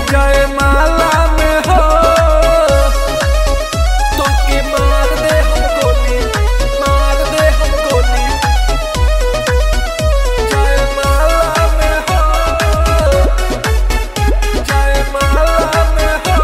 जयमाला में हो तो के मार दे हम गोली, मार दे हम गोली जयमाला में हो, जयमाला में हो।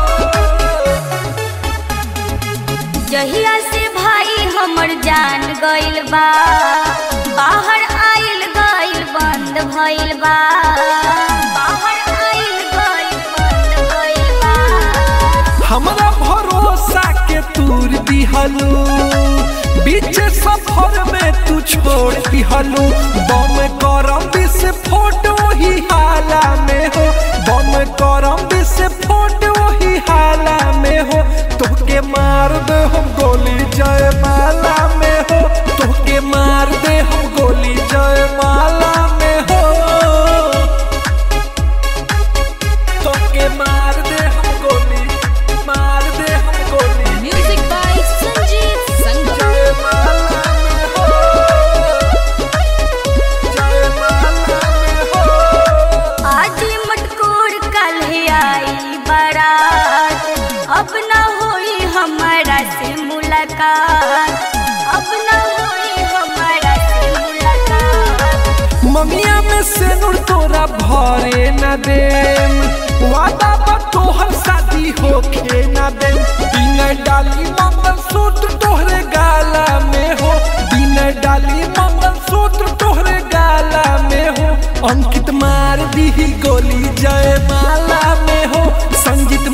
जहिया से भाई हमर जान गइल बा, बाहर आइल गइल बंद भइल बा, बाहर आइल गइल बंद भइल बा। हमरा भरोसा के तूर दिहलू, बीच सफर में तू छोड़ दिहलू। बम करम विस्फोट वही हाला में हो, बम करम विस्फोट वही हाला में हो। तोहके मार दे हम गोली जयमाला में हो, तोहके मार दे हम गोली जयमाला में हो, तोहके मार दे हम गोली, मार दे हम गोली म्यूजिक बाय संजीव संगम। जयमाला में हो, जयमाला में हो। आज मटकोर कल आई बारात, अब न होई हमारा से मुलाकात, अब न होई हमारा से मुलाकात। ममिया में से नूर तोरा भरे न देम, वादा बा तोहर शादी होखे न देम। बिना डाली मंगलसूत्र तोहरे गाला में हो, बिना डाली मंगलसूत्र तोहरे गाला में हो। अंकित मार दी गोली जयमाला में हो, संगीत